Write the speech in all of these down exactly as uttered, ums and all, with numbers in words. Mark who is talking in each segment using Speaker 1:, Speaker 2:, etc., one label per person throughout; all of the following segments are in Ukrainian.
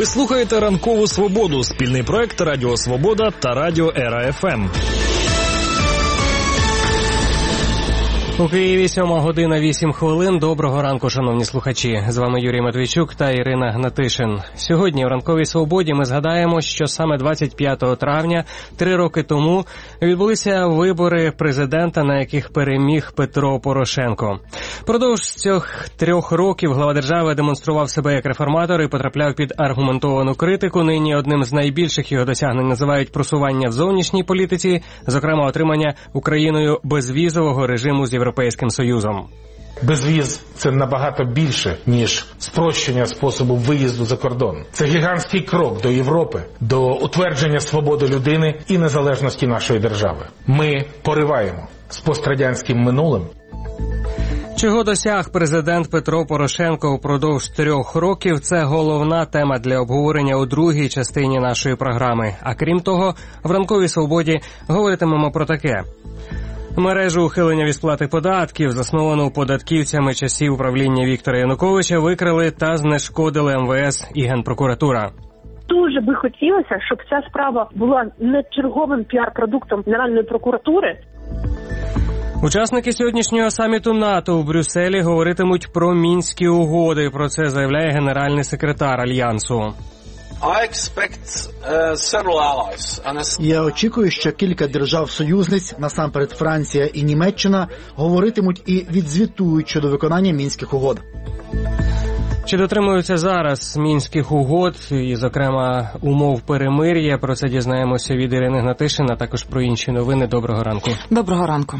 Speaker 1: Ви слухаєте «Ранкову Свободу» – спільний проект Радіо Свобода та Радіо Ера Еф Ем.
Speaker 2: У Києві сьома година вісім хвилин. Доброго ранку, шановні слухачі. З вами Юрій Матвійчук та Ірина Гнатишин. Сьогодні в «Ранковій Свободі» ми згадаємо, що саме двадцять п'ятого травня, три роки тому, відбулися вибори президента, на яких переміг Петро Порошенко. Продовж цих трьох років глава держави демонстрував себе як реформатор і потрапляв під аргументовану критику. Нині одним з найбільших його досягнень називають просування в зовнішній політиці, зокрема отримання Україною безвізового режиму з Європейським Союзом.
Speaker 3: Безвіз – це набагато більше, ніж спрощення способу виїзду за кордон. Це гігантський крок до Європи, до утвердження свободи людини і незалежності нашої держави. Ми пориваємо з пострадянським минулим.
Speaker 2: Чого досяг президент Петро Порошенко упродовж трьох років – це головна тема для обговорення у другій частині нашої програми. А крім того, в «Ранковій Свободі» говоритимемо про таке. Мережу ухилення від сплати податків, засновану податківцями часів управління Віктора Януковича, викрили та знешкодили Ем Ве Ес і Генпрокуратура.
Speaker 4: Дуже би хотілося, щоб ця справа була не черговим піар-продуктом Генеральної прокуратури.
Speaker 2: Учасники сьогоднішнього саміту НАТО у Брюсселі говоритимуть про Мінські угоди. Про це заявляє генеральний секретар Альянсу.
Speaker 5: Я очікую, що кілька держав-союзниць, насамперед Франція і Німеччина, говоритимуть і відзвітують щодо виконання Мінських угод.
Speaker 2: Чи дотримуються зараз Мінських угод і, зокрема, умов перемир'я? Про це дізнаємося від Ірини Гнатишин, а також про інші новини. Доброго ранку.
Speaker 6: Доброго ранку.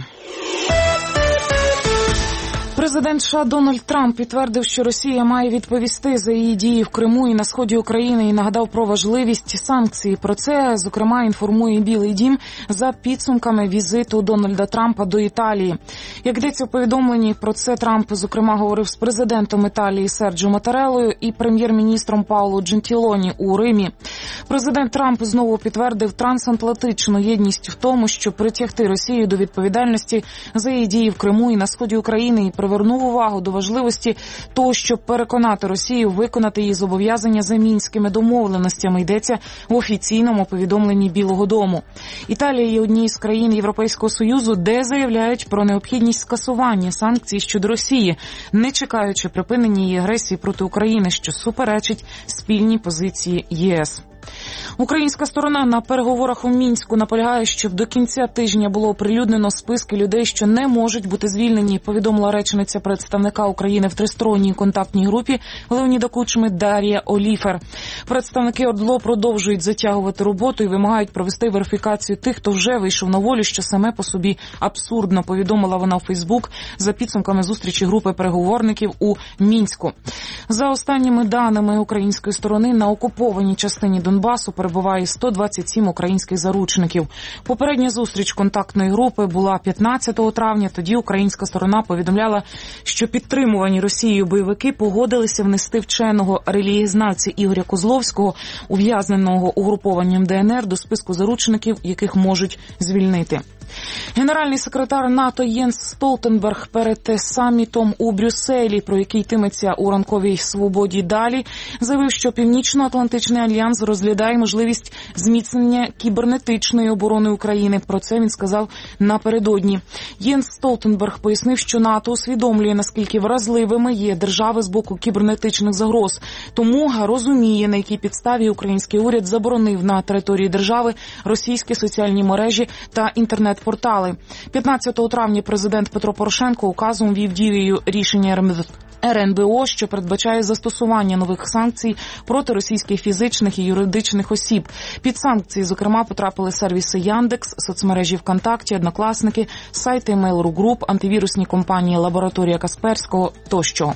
Speaker 6: Президент США Дональд Трамп підтвердив, що Росія має відповісти за її дії в Криму і на сході України і нагадав про важливість санкцій. Про це, зокрема, інформує Білий дім за підсумками візиту Дональда Трампа до Італії. Як йдеться в повідомленні, про це Трамп, зокрема, говорив з президентом Італії Серджо Матареллою і прем'єр-міністром Пауло Джентілоні у Римі. Президент Трамп знову підтвердив трансатлантичну єдність в тому, щоб притягти Росію до відповідальності за її дії в Криму і на сході України і привернув увагу до важливості того, щоб переконати Росію виконати її зобов'язання за мінськими домовленостями, йдеться в офіційному повідомленні Білого дому. Італія є однією з країн Європейського Союзу, де заявляють про необхідність скасування санкцій щодо Росії, не чекаючи припинення її агресії проти України, що суперечить спільній позиції Є Ес. Українська сторона на переговорах у Мінську наполягає, щоб до кінця тижня було оприлюднено списки людей, що не можуть бути звільнені, повідомила речниця представника України в тристоронній контактній групі Леоніда Кучми Дар'я Оліфер. Представники ОРДЛО продовжують затягувати роботу і вимагають провести верифікацію тих, хто вже вийшов на волю, що саме по собі абсурдно, повідомила вона у Фейсбук за підсумками зустрічі групи переговорників у Мінську. За останніми даними української сторони, на окупованій частині Донбасу перебуває сто двадцять сім українських заручників. Попередня зустріч контактної групи була п'ятнадцятого травня. Тоді українська сторона повідомляла, що підтримувані Росією бойовики погодилися внести вченого релігієзнавця Ігоря Козловського, ув'язненого угрупованням Де Ен Ер, до списку заручників, яких можуть звільнити. Генеральний секретар НАТО Єнс Столтенберг перед самітом у Брюсселі, про який йтиметься у «Ранковій Свободі» далі, заявив, що Північно-Атлантичний альянс розглядає можливість зміцнення кібернетичної оборони України. Про це він сказав напередодні. Єнс Столтенберг пояснив, що НАТО усвідомлює, наскільки вразливими є держави з боку кібернетичних загроз. Тому розуміє, на якій підставі український уряд заборонив на території держави російські соціальні мережі та інтернет-портали. п'ятнадцятого травня президент Петро Порошенко указом ввів дією рішення Ер Ен Бе О, що передбачає застосування нових санкцій проти російських фізичних і юридичних осіб. Під санкції, зокрема, потрапили сервіси Яндекс, соцмережі ВКонтакті, Однокласники, сайти Mail.ru Group, антивірусні компанії Лабораторія Касперського тощо.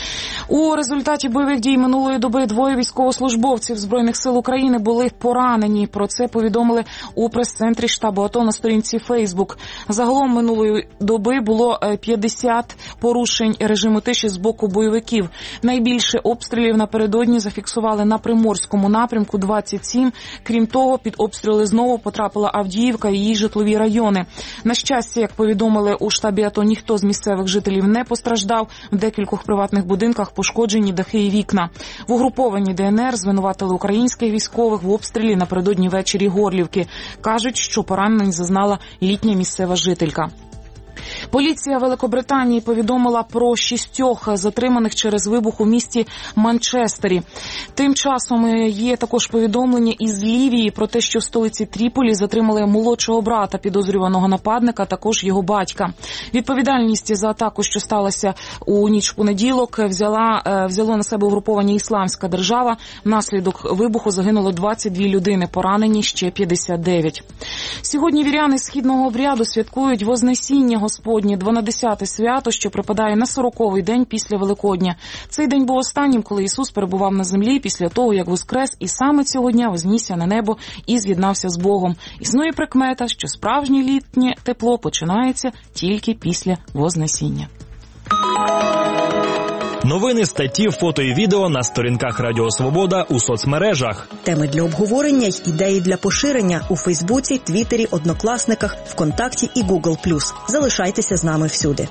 Speaker 6: У результаті бойових дій минулої доби двоє військовослужбовців Збройних сил України були поранені. Про це повідомили у прес-центрі штабу АТО на сторінці Фейсбук. Загалом минулої доби було п'ятдесят порушень режиму тиші з боку бойовиків. Найбільше обстрілів напередодні зафіксували на Приморському напрямку – двадцять сім. Крім того, під обстріли знову потрапила Авдіївка і її житлові райони. На щастя, як повідомили у штабі АТО, ніхто з місцевих жителів не постраждав. В декількох приватних приватних будинках пошкоджені дахи і вікна. В угрупованні Де Ен Ер звинуватили українських військових в обстрілі напередодні ввечері Горлівки. Кажуть, що поранень зазнала літня місцева жителька. Поліція Великобританії повідомила про шістьох затриманих через вибух у місті Манчестері. Тим часом є також повідомлення із Лівії про те, що в столиці Тріполі затримали молодшого брата підозрюваного нападника, також його батька. Відповідальність за атаку, що сталася у ніч понеділок, взяла, взяло на себе угруповання Ісламська держава. Внаслідок вибуху загинуло двадцять дві людини, поранені ще п'ятдесят дев'ять. Сьогодні віряни східного обряду святкують Вознесіння Господнє, дванадцяте свято, що припадає на сороковий день після Великодня. Цей день був останнім, коли Ісус перебував на землі після того, як воскрес, і саме цього дня вознісся на небо і з'єднався з Богом. Існує прикмета, що справжнє літнє тепло починається тільки після Вознесіння.
Speaker 1: Новини, статті, фото і відео на сторінках Радіо Свобода у соцмережах.
Speaker 7: Теми для обговорення й ідеї для поширення у Фейсбуці, Твіттері, Однокласниках, ВКонтакті і Гугл плюс. Залишайтеся з нами всюди.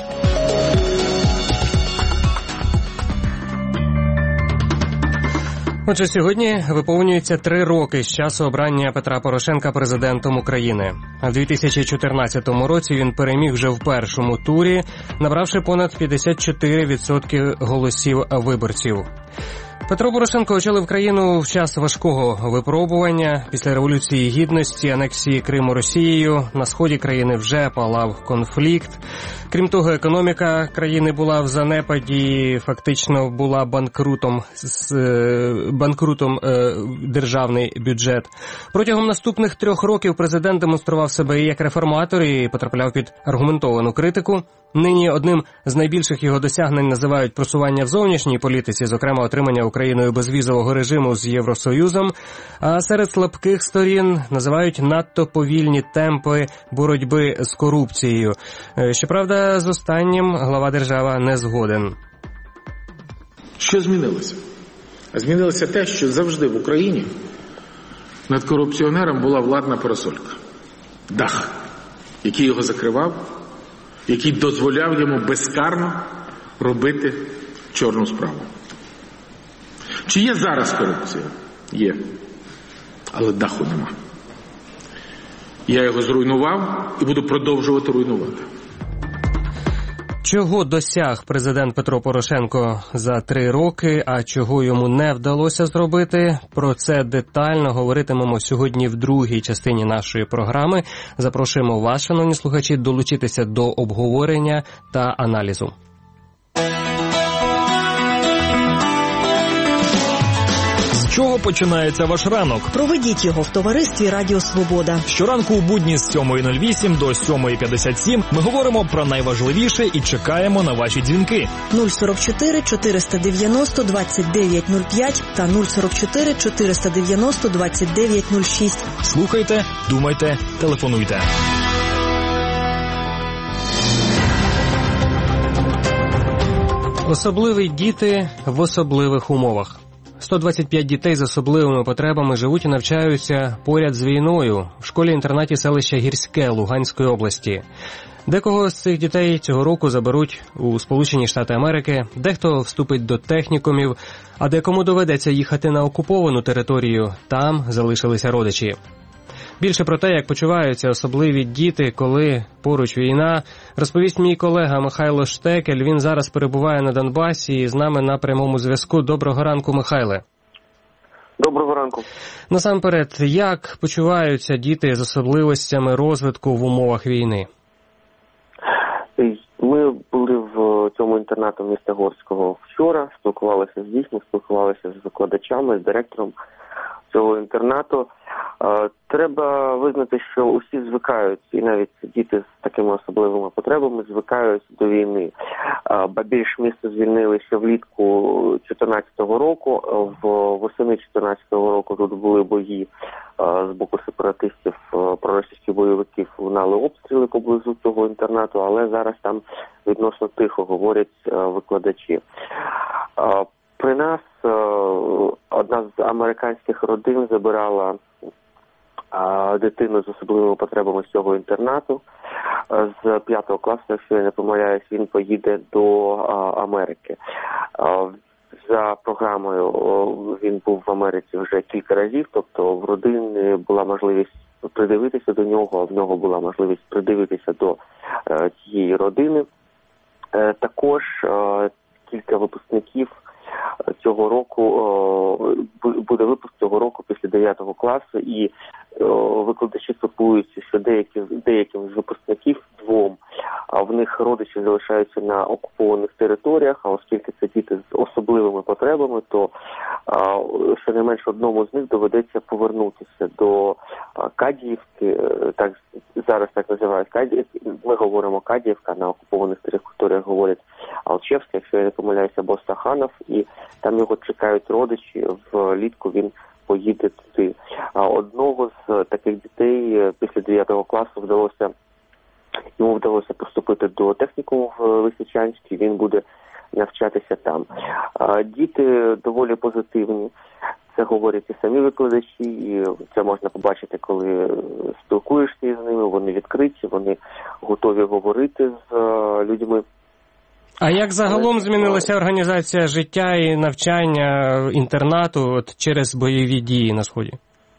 Speaker 2: Отже, сьогодні виповнюється три роки з часу обрання Петра Порошенка президентом України. А в дві тисячі чотирнадцятому році він переміг вже в першому турі, набравши понад п'ятдесят чотири відсотки голосів виборців. Петро Порошенко очолив країну в час важкого випробування. Після Революції Гідності, анексії Криму Росією, на сході країни вже палав конфлікт. Крім того, економіка країни була в занепаді, фактично була банкрутом, банкрутом е, державний бюджет. Протягом наступних трьох років президент демонстрував себе і як реформатор, і потрапляв під аргументовану критику. Нині одним з найбільших його досягнень називають просування в зовнішній політиці, зокрема отримання Україною безвізового режиму з Євросоюзом, а серед слабких сторін називають надто повільні темпи боротьби з корупцією. Щоправда, з останнім глава держави не згоден.
Speaker 3: Що змінилося? Змінилося те, що завжди в Україні над корупціонером була владна парасолька. Дах, який його закривав, який дозволяв йому безкарно робити чорну справу. Чи є зараз корупція? Є. Але даху нема. Я його зруйнував і буду продовжувати руйнувати.
Speaker 2: Чого досяг президент Петро Порошенко за три роки, а чого йому не вдалося зробити? Про це детально говоритимемо сьогодні в другій частині нашої програми. Запрошуємо вас, шановні слухачі, долучитися до обговорення та аналізу.
Speaker 1: З чого починається ваш ранок?
Speaker 7: Проведіть його в товаристві Радіо Свобода.
Speaker 1: Щоранку у будні з сьомої нуль вісім до сьомої п'ятдесят сім ми говоримо про найважливіше і чекаємо на ваші дзвінки.
Speaker 7: нуль сорок чотири чотириста дев'яносто двадцять дев'ять нуль п'ять та нуль сорок чотири чотириста дев'яносто двадцять дев'ять нуль шість.
Speaker 1: Слухайте, думайте, телефонуйте.
Speaker 2: Особливі діти в особливих умовах. сто двадцять п'ять дітей з особливими потребами живуть і навчаються поряд з війною в школі-інтернаті селища Гірське Луганської області. Декого з цих дітей цього року заберуть у Сполучені Штати Америки, дехто вступить до технікумів, а декому доведеться їхати на окуповану територію. Там залишилися родичі. Більше про те, як почуваються особливі діти, коли поруч війна, розповість мій колега Михайло Штекель. Він зараз перебуває на Донбасі і з нами на прямому зв'язку. Доброго ранку, Михайле.
Speaker 8: Доброго ранку.
Speaker 2: Насамперед, як почуваються діти з особливостями розвитку в умовах війни?
Speaker 8: Ми були в цьому інтернату міста Горського вчора, спілкувалися з дітьми, спілкувалися з викладачами, з директором цього інтернату. Треба визнати, що усі звикають, і навіть діти з такими особливими потребами звикають до війни. Ба більш місто звільнили ще влітку чотирнадцятого року. В восени чотирнадцятого року тут були бої з боку сепаратистів, проросійських бойовиків лунали обстріли поблизу цього інтернату, але зараз там відносно тихо, говорять викладачі. При нас одна з американських родин забирала дитину з особливими потребами з цього інтернату. З п'ятого класу, якщо я не помиляюсь, він поїде до Америки. За програмою він був в Америці вже кілька разів, тобто в родини була можливість придивитися до нього, в нього була можливість придивитися до цієї родини. Також кілька випускників цього року, буде випуск цього року після дев'ятого класу, і викладачі спілкуються, що деякі, деяким з випускників, двом, в них родичі залишаються на окупованих територіях, а оскільки це діти з особливими потребами, то щонайменше одному з них доведеться повернутися до Кадіївки, так зараз так називають Кадіївки, ми говоримо Кадіївка, на окупованих територіях говорять Алчевська, якщо я не помиляюся, або Стаханов, і там його чекають родичі, влітку він поїде туди. А одного з таких дітей після дев'ятого класу вдалося, йому вдалося поступити до технікуму в Лисичанській, він буде навчатися там. А діти доволі позитивні, це говорять і самі викладачі, і це можна побачити, коли спілкуєшся із ними, вони відкриті, вони готові говорити з людьми.
Speaker 2: А як загалом змінилася організація життя і навчання інтернату от через бойові дії на Сході?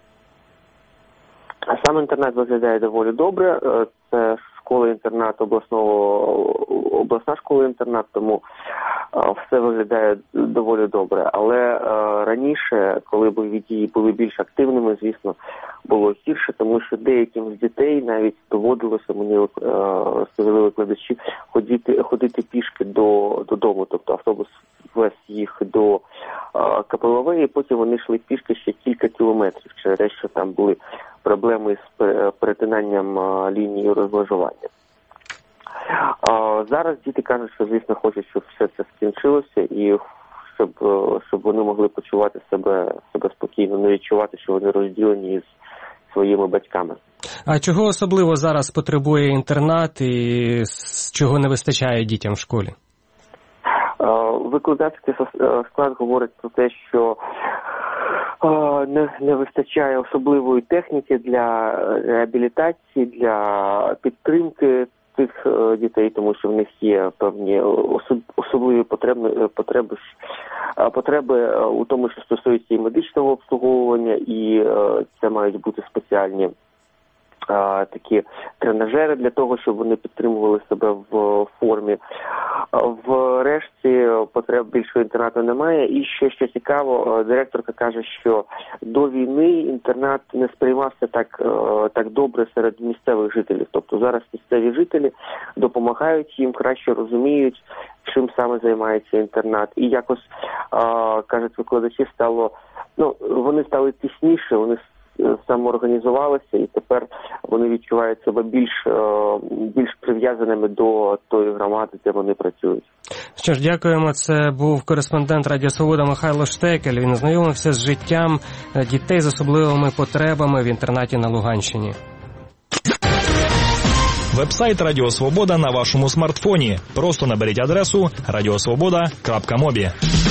Speaker 8: А сам інтернат виглядає доволі добре. Це школа-інтернат обласного, обласна школа-інтернат, тому все виглядає доволі добре. Але раніше, коли бойові дії були більш активними, звісно, було гірше, тому що деяким з дітей навіть доводилося, мені сказали викладачі, ходити, ходити пішки до, додому. Тобто автобус вез їх до ка пе ел ве, і потім вони йшли пішки ще кілька кілометрів, через те, що там були проблеми з перетинанням лінії розмежування. Зараз діти кажуть, що, звісно, хочуть, щоб все це скінчилося і щоб, щоб вони могли почувати себе, себе спокійно, не відчувати, що вони розділені із своїми батьками.
Speaker 2: А чого особливо зараз потребує інтернат і чого не вистачає дітям в школі?
Speaker 8: Викладацький склад говорить про те, що не, не вистачає особливої техніки для реабілітації, для підтримки цих дітей, тому що в них є певні особливі потреби, потреби, потреби у тому, що стосується і медичного обслуговування, і це мають бути спеціальні такі тренажери для того, щоб вони підтримували себе в формі. В решті потреб більшого інтернату немає. І ще, що цікаво, директорка каже, що до війни інтернат не сприймався так, так добре серед місцевих жителів. Тобто зараз місцеві жителі допомагають їм, краще розуміють, чим саме займається інтернат. І якось, кажуть викладачі, стало, ну, вони стали тісніше, вони самоорганізувалися, і тепер вони відчувають себе більш, більш прив'язаними до тої громади, де вони працюють.
Speaker 2: Що ж, дякуємо. Це був кореспондент Радіо Свобода Михайло Штекель. Він ознайомився з життям дітей з особливими потребами в інтернаті на Луганщині.
Speaker 1: Вебсайт Радіо Свобода на вашому смартфоні. Просто наберіть адресу радіосвобода крапка мобі.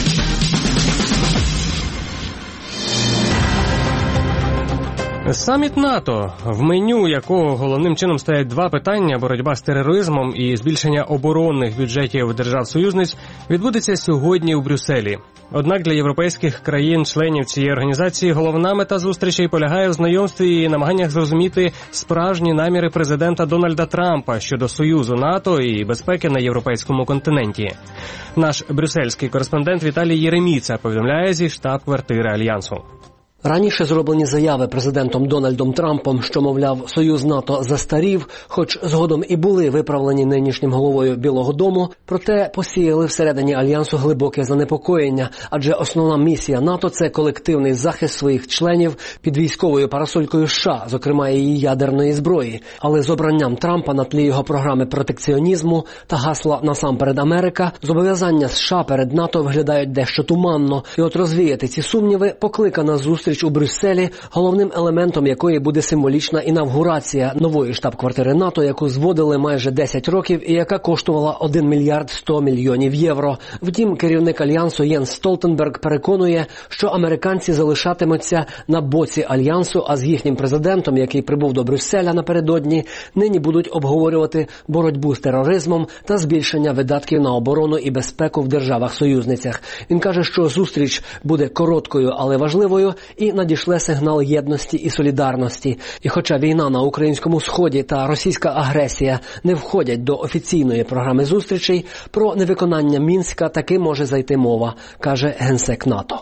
Speaker 2: Саміт НАТО, в меню якого головним чином стоять два питання – боротьба з тероризмом і збільшення оборонних бюджетів держав-союзниць, відбудеться сьогодні у Брюсселі. Однак для європейських країн-членів цієї організації головна мета зустрічей полягає в знайомстві і намаганнях зрозуміти справжні наміри президента Дональда Трампа щодо Союзу НАТО і безпеки на європейському континенті. Наш брюссельський кореспондент Віталій Єреміца повідомляє зі штаб-квартири Альянсу.
Speaker 9: Раніше зроблені заяви президентом Дональдом Трампом, що, мовляв, Союз НАТО застарів, хоч згодом і були виправлені нинішнім головою Білого дому, проте посіяли всередині Альянсу глибоке занепокоєння, адже основна місія НАТО – це колективний захист своїх членів під військовою парасолькою США, зокрема її ядерної зброї. Але з обранням Трампа на тлі його програми протекціонізму та гасла «Насамперед Америка» зобов'язання США перед НАТО виглядають дещо туманно. І от розвіяти ці сумніви покликана зустріч зустріч у Брюсселі, головним елементом якої буде символічна інавгурація нової штаб-квартири НАТО, яку зводили майже десять років і яка коштувала один мільярд сто мільйонів євро. Втім, керівник Альянсу Єнс Столтенберг переконує, що американці залишатимуться на боці Альянсу, а з їхнім президентом, який прибув до Брюсселя напередодні, нині будуть обговорювати боротьбу з тероризмом та збільшення видатків на оборону і безпеку в державах-союзницях. Він каже, що зустріч буде короткою, але важливою і надішле сигнал єдності і солідарності. І хоча війна на українському сході та російська агресія не входять до офіційної програми зустрічей, про невиконання Мінська таки може зайти мова, каже генсек НАТО.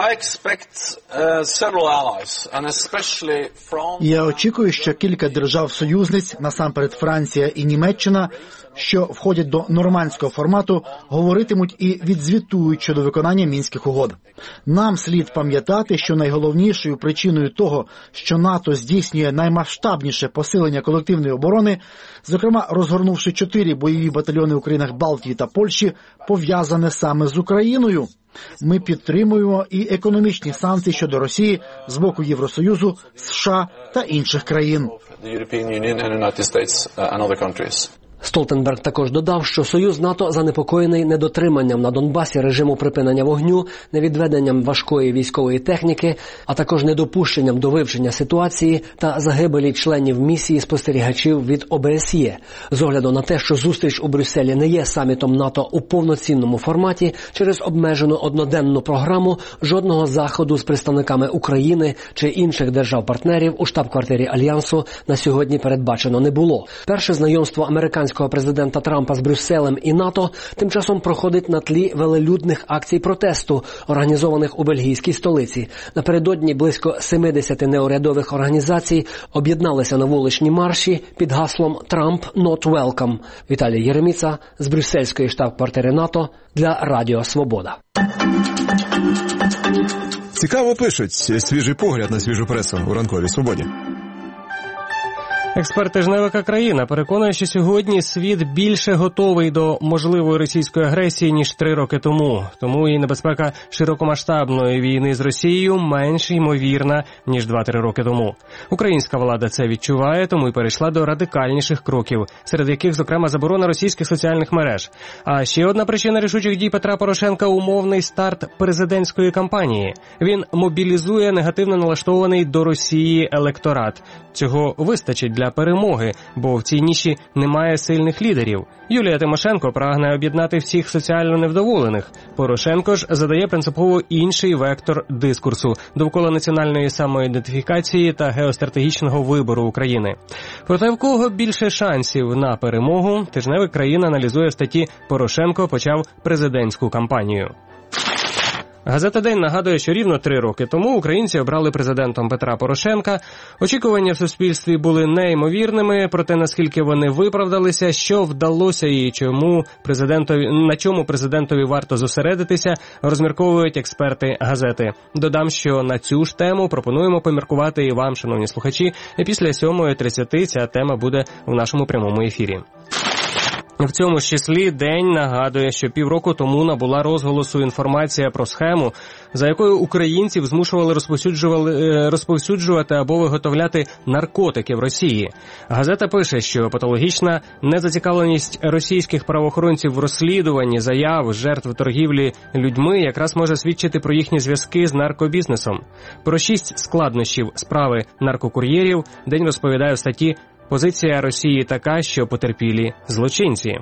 Speaker 5: Я очікую, що кілька держав-союзниць, насамперед Франція і Німеччина, що входять до нормандського формату, говоритимуть і відзвітують щодо виконання Мінських угод. Нам слід пам'ятати, що найголовнішою причиною того, що НАТО здійснює наймасштабніше посилення колективної оборони, зокрема розгорнувши чотири бойові батальйони у країнах Балтії та Польщі, пов'язане саме з Україною. Ми підтримуємо і економічні санкції щодо Росії з боку Євросоюзу, США та інших країн.
Speaker 9: Столтенберг також додав, що Союз НАТО занепокоєний недотриманням на Донбасі режиму припинення вогню, невідведенням важкої військової техніки, а також недопущенням до вивчення ситуації та загибелі членів місії спостерігачів від О Б С Є. З огляду на те, що зустріч у Брюсселі не є самітом НАТО у повноцінному форматі, через обмежену одноденну програму жодного заходу з представниками України чи інших держав-партнерів у штаб-квартирі Альянсу на сьогодні передбачено не було. Перше знайомство американського президента Трампа з Брюсселем і НАТО тим часом проходить на тлі велелюдних акцій протесту, організованих у бельгійській столиці. Напередодні близько сімдесят неурядових організацій об'єдналися на вуличні марші під гаслом «Trump not welcome». Віталій Єреміца з брюссельської штаб-квартири НАТО для Радіо Свобода.
Speaker 10: Цікаво пишуть. Свіжий погляд на свіжу пресу у ранковій свободі.
Speaker 2: Експерт «Тижневика Країна» переконує, що сьогодні світ більше готовий до можливої російської агресії, ніж три роки тому. Тому і небезпека широкомасштабної війни з Росією менш ймовірна, ніж два-три роки тому. Українська влада це відчуває, тому і перейшла до радикальніших кроків, серед яких, зокрема, заборона російських соціальних мереж. А ще одна причина рішучих дій Петра Порошенка – умовний старт президентської кампанії. Він мобілізує негативно налаштований до Росії електорат. Цього вистачить для перемоги, бо в цій ніші немає сильних лідерів. Юлія Тимошенко прагне об'єднати всіх соціально невдоволених. Порошенко ж задає принципово інший вектор дискурсу довкола національної самоідентифікації та геостратегічного вибору України. Проте в кого більше шансів на перемогу, «Тижневик Країна» аналізує в статті «Порошенко почав президентську кампанію». Газета «День» нагадує, що рівно три роки тому українці обрали президентом Петра Порошенка. Очікування в суспільстві були неймовірними, проте наскільки вони виправдалися, що вдалося і чому президентові, на чому президентові варто зосередитися, розмірковують експерти газети. Додам, що на цю ж тему пропонуємо поміркувати і вам, шановні слухачі, і після сьомої тридцяти ця тема буде в нашому прямому ефірі. В цьому ж числі «День» нагадує, що півроку тому набула розголосу інформація про схему, за якою українців змушували розповсюджувати або виготовляти наркотики в Росії. Газета пише, що патологічна незацікавленість російських правоохоронців в розслідуванні заяв жертв торгівлі людьми якраз може свідчити про їхні зв'язки з наркобізнесом. Про шість складнощів справи наркокур'єрів «День» розповідає в статті «Позиція Росії така, що потерпілі злочинці».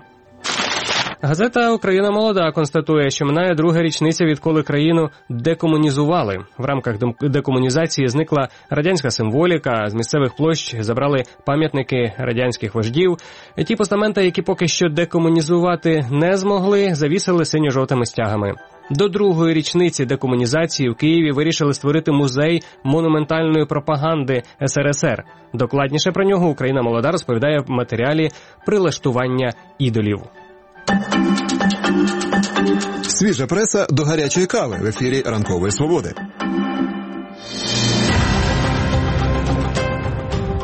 Speaker 2: Газета «Україна молода» констатує, що минає друга річниця, відколи країну декомунізували. В рамках декомунізації зникла радянська символіка, з місцевих площ забрали пам'ятники радянських вождів. Ті постаменти, які поки що декомунізувати не змогли, завісили синьо-жовтими стягами. До другої річниці декомунізації в Києві вирішили створити музей монументальної пропаганди С Р С Р. Докладніше про нього «Україна молода» розповідає в матеріалі «Прилаштування ідолів».
Speaker 10: Свіжа преса до гарячої кави в ефірі «Ранкової свободи».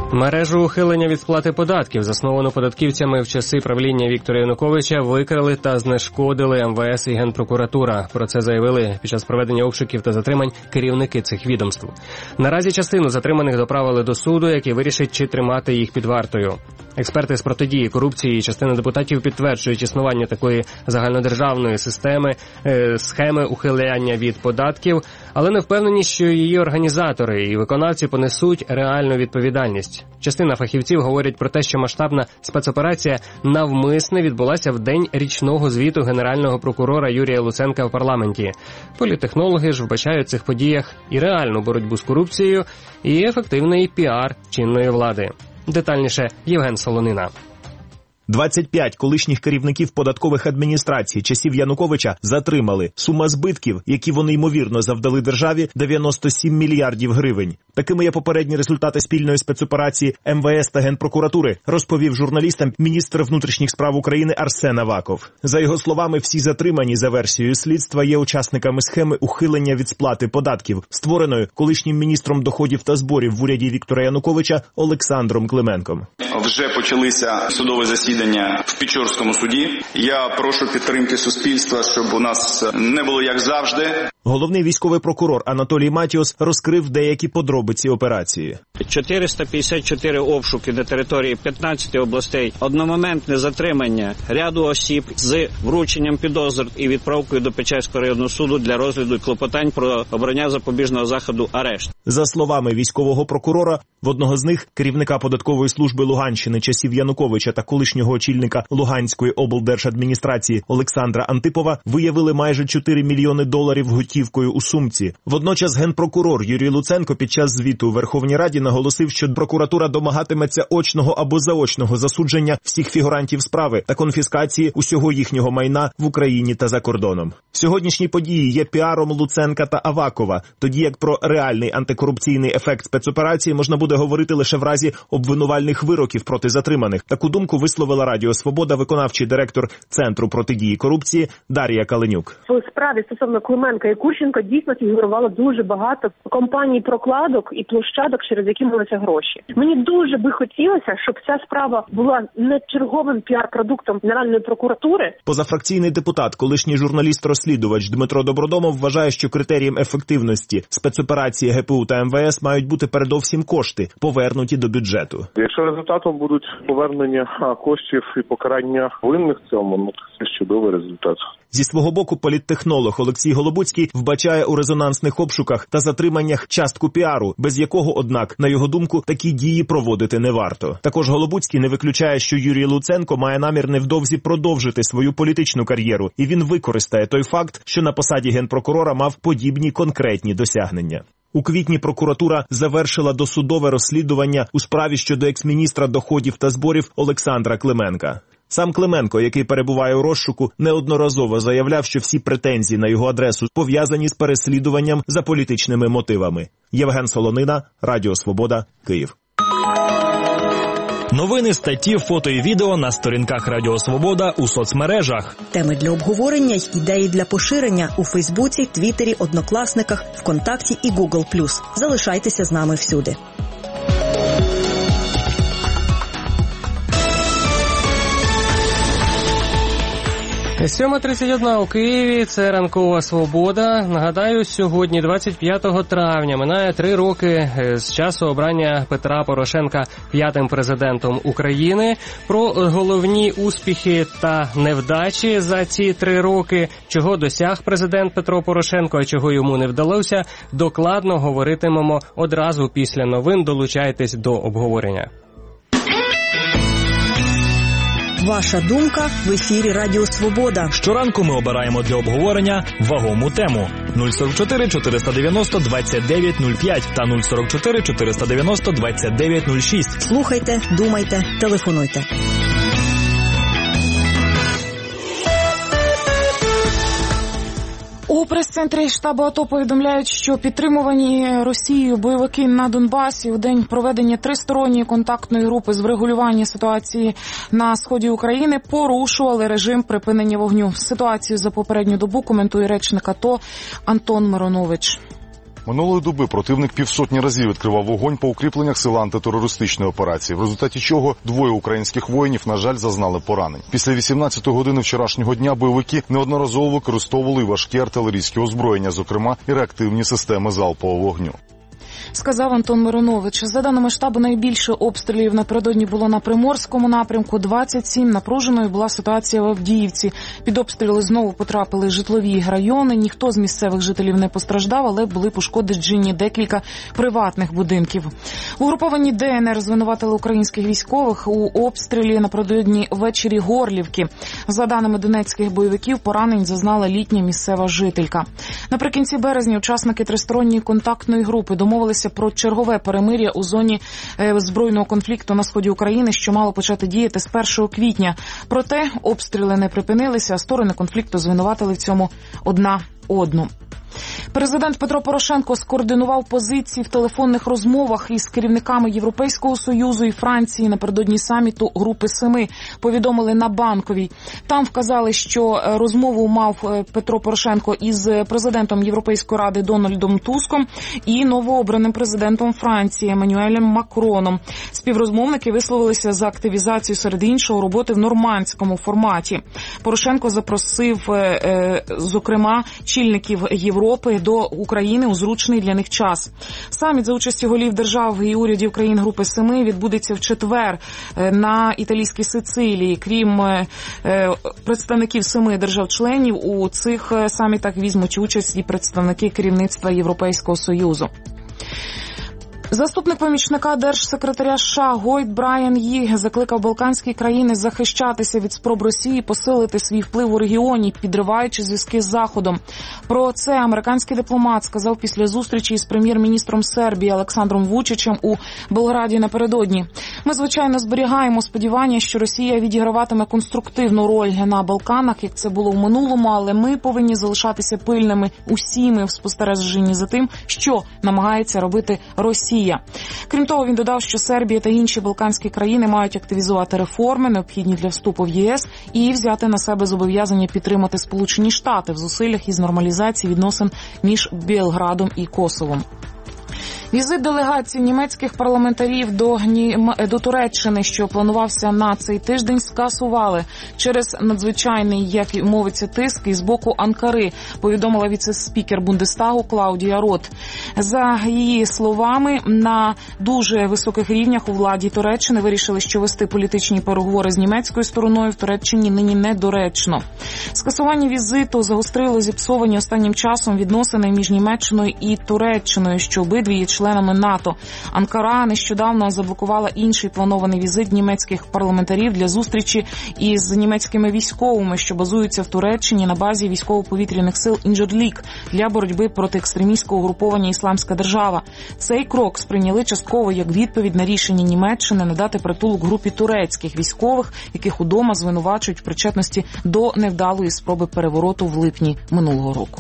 Speaker 2: Мережу ухилення від сплати податків, засновану податківцями в часи правління Віктора Януковича, викрили та знешкодили ем ве ес і Генпрокуратура. Про це заявили під час проведення обшуків та затримань керівники цих відомств. Наразі частину затриманих доправили до суду, який вирішить, чи тримати їх під вартою. Експерти з протидії корупції і частина депутатів підтверджують існування такої загальнодержавної системи, е, схеми ухиляння від податків, але не впевнені, що її організатори і виконавці понесуть реальну відповідальність. Частина фахівців говорять про те, що масштабна спецоперація навмисне відбулася в день річного звіту генерального прокурора Юрія Луценка в парламенті. Політтехнологи ж вбачають в цих подіях і реальну боротьбу з корупцією, і ефективний піар чинної влади. Детальніше Євген Солонина.
Speaker 11: двадцять п'ять колишніх керівників податкових адміністрацій часів Януковича затримали. Сума збитків, які вони ймовірно завдали державі, дев'яносто сім мільярдів гривень. Такими є попередні результати спільної спецоперації ем ве ес та Генпрокуратури, розповів журналістам міністр внутрішніх справ України Арсен Аваков. За його словами, всі затримані за версією слідства є учасниками схеми ухилення від сплати податків, створеної колишнім міністром доходів та зборів в уряді Віктора Януковича Олександром Клименком.
Speaker 12: Вже почалися судові засідання в Печорському суді. Я прошу підтримки суспільства, щоб у нас не було як завжди.
Speaker 11: Головний військовий прокурор Анатолій Матіос розкрив деякі подробиці операції.
Speaker 13: чотириста п'ятдесят чотири обшуки на території п'ятнадцяти областей, одномоментне затримання ряду осіб з врученням підозр і відправкою до Печерського районного суду для розгляду клопотань про обрання запобіжного заходу арешт.
Speaker 11: За словами військового прокурора, в одного з них, керівника податкової служби Луганщини часів Януковича та колишнього очільника Луганської облдержадміністрації Олександра Антипова, виявили майже чотири мільйони доларів готівкою у сумці. Водночас генпрокурор Юрій Луценко під час звіту у Верховній Раді наголосив, що прокуратура домагатиметься очного або заочного засудження всіх фігурантів справи та конфіскації усього їхнього майна в Україні та за кордоном. Сьогоднішні події є піаром Луценка та Авакова, тоді як про реальний антикорупційний ефект спецоперації можна буде говорити лише в разі обвинувальних вироків проти затриманих. Таку думку висловила Радіо Свобода виконавчий директор Центру протидії корупції Дар'я Каленюк.
Speaker 4: У справі стосовно Клименка і Курченка дійсно фігурувало дуже багато компаній прокладок і площадок, через які милися гроші. Мені дуже би хотілося, щоб ця справа була не черговим піар-продуктом Генеральної прокуратури.
Speaker 11: Позафракційний депутат, колишній журналіст-розслідувач Дмитро Добродомов вважає, що критерієм ефективності спецоперації ге пе у та ем ве ес мають бути передовсім кошти, повернуті до бюджету.
Speaker 14: Якщо результатом будуть повернення коштів і покарання винних в цьому, ну це чудовий результат.
Speaker 11: Зі свого боку, політтехнолог Олексій Голобуцький вбачає у резонансних обшуках та затриманнях частку піару, без якого, однак, на його думку, такі дії проводити не варто. Також Голобуцький не виключає, що Юрій Луценко має намір невдовзі продовжити свою політичну кар'єру, і він використає той факт, що на посаді генпрокурора мав подібні конкретні досягнення. У квітні прокуратура завершила досудове розслідування у справі щодо екс-міністра доходів та зборів Олександра Клименка. Сам Клименко, який перебуває у розшуку, неодноразово заявляв, що всі претензії на його адресу пов'язані з переслідуванням за політичними мотивами. Євген Солонина, Радіо Свобода, Київ.
Speaker 1: Новини, статті, фото і відео на сторінках Радіо Свобода у соцмережах.
Speaker 7: Теми для обговорення й ідеї для поширення у Фейсбуці, Твіттері, Однокласниках, ВКонтакті і Гугл плюс. Залишайтеся з нами всюди.
Speaker 2: сьома тридцять один у Києві, це ранкова свобода. Нагадаю, сьогодні, двадцять п'ятого травня, минає три роки з часу обрання Петра Порошенка п'ятим президентом України. Про головні успіхи та невдачі за ці три роки, чого досяг президент Петро Порошенко, а чого йому не вдалося, докладно говоритимемо одразу після новин. Долучайтесь до обговорення.
Speaker 7: Ваша думка в ефірі Радіо Свобода.
Speaker 1: Щоранку ми обираємо для обговорення вагому тему. нуль сорок чотири чотириста дев'яносто двадцять дев'ять нуль п'ять та нуль сорок чотири чотириста дев'яносто двадцять дев'ять нуль шість.
Speaker 7: Слухайте, думайте, телефонуйте.
Speaker 6: У прес-центрі штабу АТО повідомляють, що підтримувані Росією бойовики на Донбасі у день проведення тристоронньої контактної групи з врегулювання ситуації на сході України порушували режим припинення вогню. Ситуацію за попередню добу коментує речник АТО Антон Миронович.
Speaker 15: Минулої доби противник півсотні разів відкривав вогонь по укріпленнях сил антитерористичної операції, в результаті чого двоє українських воїнів, на жаль, зазнали поранень. Після вісімнадцятої години вчорашнього дня бойовики неодноразово використовували важкі артилерійські озброєння, зокрема і реактивні системи залпового вогню.
Speaker 6: Сказав Антон Миронович. За даними штабу, найбільше обстрілів напередодні було на Приморському напрямку, двадцять сім. Напруженою була ситуація в Авдіївці. Під обстріли знову потрапили житлові райони. Ніхто з місцевих жителів не постраждав, але були пошкоджені декілька приватних будинків. Угруповані Де Ен Ер звинуватили українських військових у обстрілі напередодні ввечері Горлівки. За даними донецьких бойовиків, поранень зазнала літня місцева жителька. Наприкінці березня учасники тристоронньої контактної групи домовилися про чергове перемир'я у зоні збройного конфлікту на сході України, що мало почати діяти з першого квітня. Проте обстріли не припинилися, а сторони конфлікту звинуватили в цьому одна одну. Президент Петро Порошенко скоординував позиції в телефонних розмовах із керівниками Європейського Союзу і Франції напередодні саміту Групи Семи, повідомили на Банковій. Там вказали, що розмову мав Петро Порошенко із президентом Європейської ради Дональдом Туском і новообраним президентом Франції Еммануелем Макроном. Співрозмовники висловилися за активізацію, серед іншого, роботи в нормандському форматі. Порошенко запросив, зокрема, чільників Європи до України у зручний для них час. Саміт за участі голів держав і урядів країн Групи Семи відбудеться в четвер на італійській Сицилії. Крім представників семи держав-членів, у цих самітах візьмуть участь і представники керівництва Європейського Союзу. Заступник помічника держсекретаря США Гойд Брайан Ї закликав балканські країни захищатися від спроб Росії посилити свій вплив у регіоні, підриваючи зв'язки з Заходом. Про це американський дипломат сказав після зустрічі із прем'єр-міністром Сербії Олександром Вучичем у Белграді напередодні. Ми, звичайно, зберігаємо сподівання, що Росія відіграватиме конструктивну роль на Балканах, як це було в минулому, але ми повинні залишатися пильними усі ми в спостереженні за тим, що намагається робити Росія. Крім того, він додав, що Сербія та інші балканські країни мають активізувати реформи, необхідні для вступу в ЄС, і взяти на себе зобов'язання підтримати Сполучені Штати в зусиллях із нормалізації відносин між Белградом і Косовом. Візит делегації німецьких парламентарів до, до Туреччини, що планувався на цей тиждень, скасували через надзвичайний, як мовиться, тиск із боку Анкари, повідомила віце-спікер Бундестагу Клаудія Рот. За її словами, на дуже високих рівнях у владі Туреччини вирішили, що вести політичні переговори з німецькою стороною в Туреччині нині недоречно. Скасування візиту загострило зіпсовані останнім часом відносини між Німеччиною і Туреччиною, що обидві є членами НАТО. Анкара нещодавно заблокувала інший планований візит німецьких парламентарів для зустрічі із німецькими військовими, що базуються в Туреччині на базі військово-повітряних сил Інджерлік для боротьби проти екстремістського угруповання «Ісламська держава». Цей крок сприйняли частково як відповідь на рішення Німеччини надати притулок групі турецьких військових, яких удома звинувачують в причетності до невдалої спроби перевороту в липні минулого року.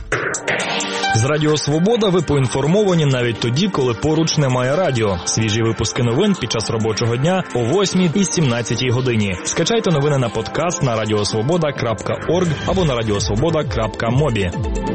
Speaker 1: З Радіо Свобода ви поінформовані навіть тоді, коли поруч немає радіо. Свіжі випуски новин під час робочого дня о восьмій і сімнадцятій годині. Скачайте новини на подкаст на радіосвобода крапка орг або на радіосвобода крапка мобі.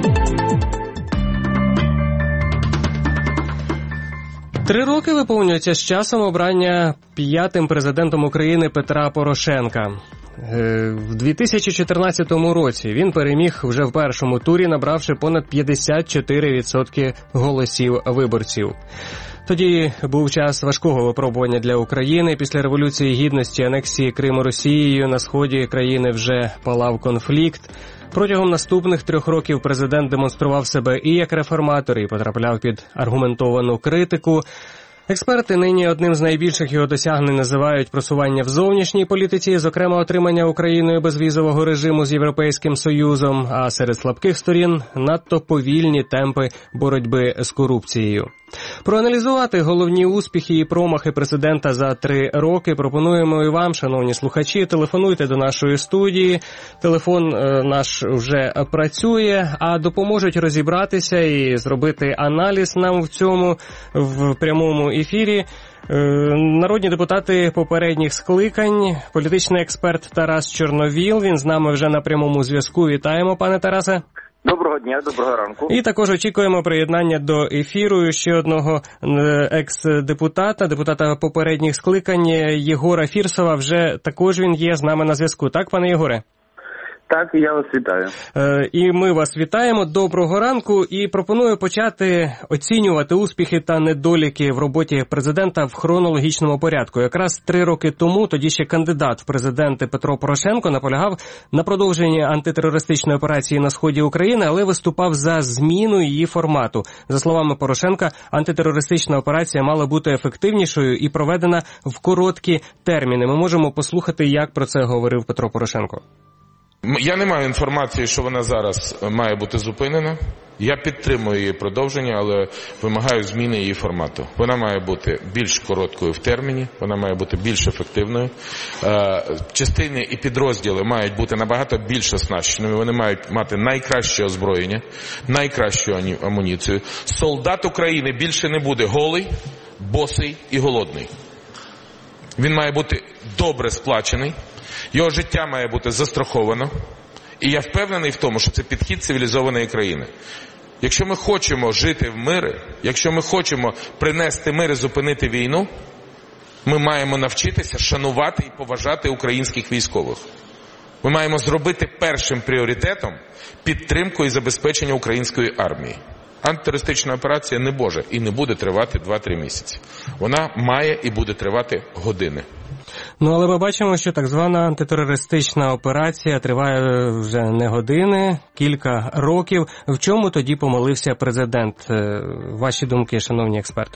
Speaker 2: Три роки виповнюється з часом обрання п'ятим президентом України Петра Порошенка. В дві тисячі чотирнадцятому році він переміг вже в першому турі, набравши понад п'ятдесят чотири відсотки голосів виборців. Тоді був час важкого випробування для України. Після Революції Гідності, анексії Криму Росією, на сході країни вже палав конфлікт. Протягом наступних трьох років президент демонстрував себе і як реформатор, і потрапляв під аргументовану критику. Експерти нині одним з найбільших його досягнень називають просування в зовнішній політиці, зокрема отримання Україною безвізового режиму з Європейським Союзом, а серед слабких сторін надто повільні темпи боротьби з корупцією. Проаналізувати головні успіхи і промахи президента за три роки пропонуємо і вам, шановні слухачі. Телефонуйте до нашої студії. Телефон е, наш вже працює, а допоможуть розібратися і зробити аналіз нам в цьому в прямому ефірі е, народні депутати попередніх скликань, політичний експерт Тарас Чорновіл. Він з нами вже на прямому зв'язку. Вітаємо, пане Тарасе.
Speaker 16: Доброго дня, доброго ранку.
Speaker 2: І також очікуємо приєднання до ефіру ще одного екс-депутата, депутата попередніх скликань Єгора Фірсова. Вже також він є з нами на зв'язку. Так, пане Єгоре?
Speaker 16: Так, я вас вітаю.
Speaker 2: Е, і ми вас вітаємо. Доброго ранку. І пропоную почати оцінювати успіхи та недоліки в роботі президента в хронологічному порядку. Якраз три роки тому тоді ще кандидат в президенти Петро Порошенко наполягав на продовженні антитерористичної операції на сході України, але виступав за зміну її формату. За словами Порошенка, антитерористична операція мала бути ефективнішою і проведена в короткі терміни. Ми можемо послухати, як про це говорив Петро Порошенко.
Speaker 3: Я не маю інформації, що вона зараз має бути зупинена. Я підтримую її продовження, але вимагаю зміни її формату. Вона має бути більш короткою в терміні, вона має бути більш ефективною. Частини і підрозділи мають бути набагато більш оснащеними, вони мають мати найкраще озброєння, найкращу амуніцію. Солдат України більше не буде голий, босий і голодний. Він має бути добре сплачений. Його життя має бути застраховано, і я впевнений в тому, що це підхід цивілізованої країни. Якщо ми хочемо жити в мирі, якщо ми хочемо принести мир і зупинити війну, ми маємо навчитися шанувати і поважати українських військових. Ми маємо зробити першим пріоритетом підтримку і забезпечення української армії. Антитерористична операція не може і не буде тривати два-три місяці. Вона має і буде тривати години.
Speaker 2: Ну, але ми бачимо, що так звана антитерористична операція триває вже не години, кілька років. В чому тоді помилився президент? Ваші думки, шановні експерти?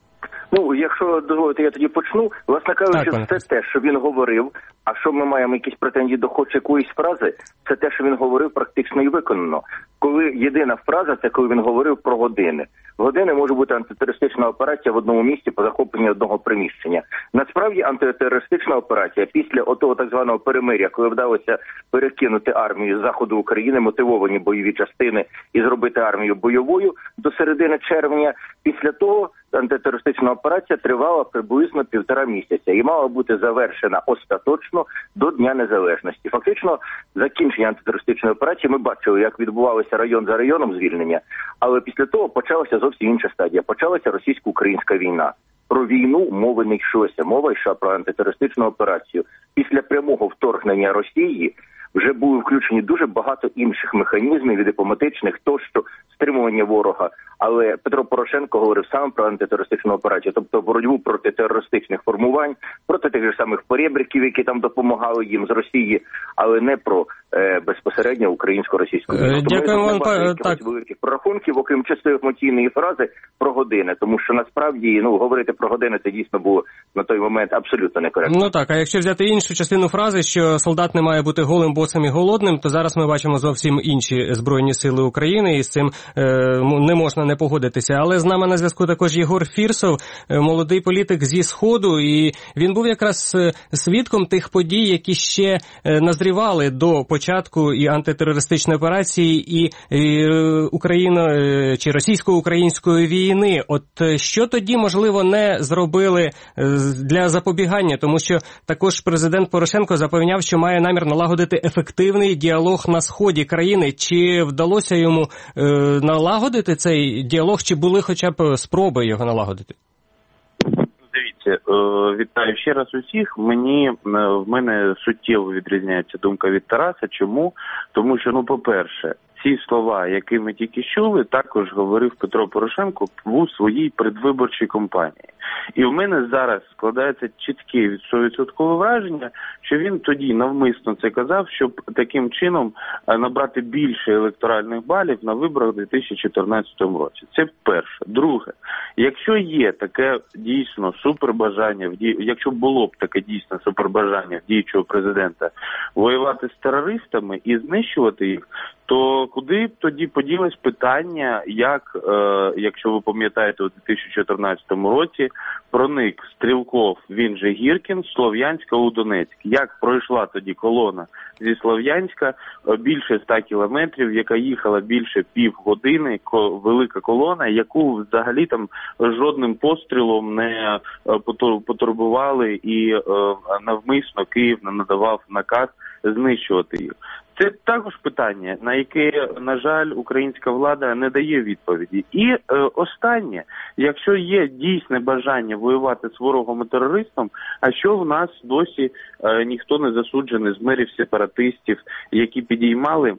Speaker 16: Ну, якщо дозволите, я тоді почну. Власне кажучи,
Speaker 2: так,
Speaker 16: все те, що він говорив, а що ми маємо якісь претензії до хоч якоїсь фрази, це те, що він говорив, практично і виконано. Коли єдина фраза, це коли він говорив про години. Години може бути антитерористична операція в одному місці по захопленню одного приміщення. Насправді антитерористична операція після отого так званого перемир'я, коли вдалося перекинути армію з заходу України, мотивовані бойові частини, і зробити армію бойовою до середини червня, після того антитерористична операція тривала приблизно півтора місяця і мала бути завершена остаточно до Дня Незалежності. Фактично, закінчення антитерористичної операції ми бачили, як відбувалося район за районом звільнення, але після того почалася зовсім інша стадія. Почалася російсько-українська війна. Про війну мови не йшлося. Мова йшла про антитерористичну операцію. Після прямого вторгнення Росії вже були включені дуже багато інших механізмів, і дипломатичних, тощо, стримування ворога. Але Петро Порошенко говорив саме про антитерористичну операцію, тобто боротьбу проти терористичних формувань, проти тих же самих порєбриків, які там допомагали їм з Росії, але не про е, безпосередньо українсько-російську війну.
Speaker 2: Дякую вам, па... так.
Speaker 16: великих прорахунків, окрім чистої емоційної фрази про години, тому що насправді, ну, говорити про години це дійсно було на той момент абсолютно некоректно.
Speaker 2: Ну так, а якщо взяти іншу частину фрази, що солдат не має бути голим, босим і голодним, то зараз ми бачимо зовсім інші Збройні сили України, і з цим е, не можна не погодитися. Але з нами на зв'язку також Єгор Фірсов, молодий політик зі Сходу, і він був якраз свідком тих подій, які ще назрівали до початку і антитерористичної операції, і, і Україно чи російсько-української війни. От що тоді, можливо, не зробили для запобігання, тому що також президент Порошенко запевняв, що має намір налагодити ефективний діалог на сході країни. Чи вдалося йому е, налагодити цей діалог, чи були хоча б спроби його налагодити?
Speaker 17: Дивіться, вітаю ще раз усіх. Мені, в мене суттєво відрізняється думка від Тараса. Чому? Тому що, ну, по-перше, ці слова, які ми тільки чули, також говорив Петро Порошенко у своїй предвиборчій кампанії. І в мене зараз складається чітке сто відсотків враження, що він тоді навмисно це казав, щоб таким чином набрати більше електоральних балів на виборах у дві тисячі чотирнадцятому році. Це перше. Друге, якщо є таке дійсно супербажання, якщо було б таке дійсно супербажання в діючого президента воювати з терористами і знищувати їх, то куди б тоді поділось питання, як, е, якщо ви пам'ятаєте, у дві тисячі чотирнадцятому році проник Стрілков, він же Гіркін, з Слов'янська у Донецьк. Як пройшла тоді колона зі Слов'янська більше ста кілометрів, яка їхала більше півгодини, велика колона, яку взагалі там жодним пострілом не потурбували, і е, навмисно Київ не надавав наказ знищувати їх. Це також питання, на яке, на жаль, українська влада не дає відповіді. І е, останнє, якщо є дійсне бажання воювати з ворогом і терористом, а що в нас досі е, ніхто не засуджений з мерів сепаратистів, які підіймали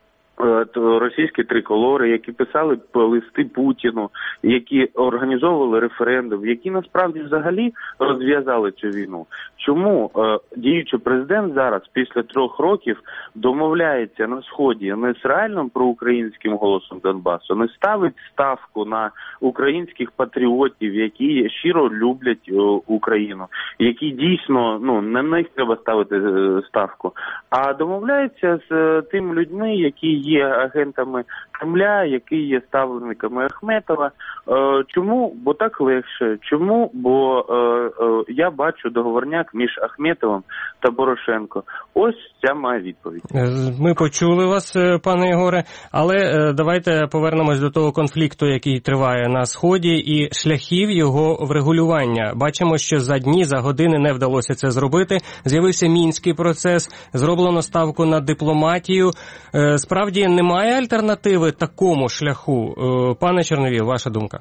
Speaker 17: російські триколори, які писали листи Путіну, які організовували референдум, які насправді взагалі розв'язали цю війну. Чому е, діючий президент зараз, після трьох років, домовляється на Сході не з реальним проукраїнським голосом Донбасу, не ставить ставку на українських патріотів, які щиро люблять е, Україну, які дійсно, ну, на них треба ставити е, ставку, а домовляється з е, тими людьми, які є агентами Кремля, які є ставленниками Ахметова. Е, чому? Бо так легше. Чому? Бо е, е, я бачу договорняк між Ахметовим та Порошенко. Ось ця моя відповідь.
Speaker 2: Ми почули вас, пане Єгоре, але е, давайте повернемось до того конфлікту, який триває на Сході, і шляхів його врегулювання. Бачимо, що за дні, за години не вдалося це зробити. З'явився Мінський процес, зроблено ставку на дипломатію. Е, справді, немає альтернативи такому шляху? Е, пане Черновіл, ваша думка?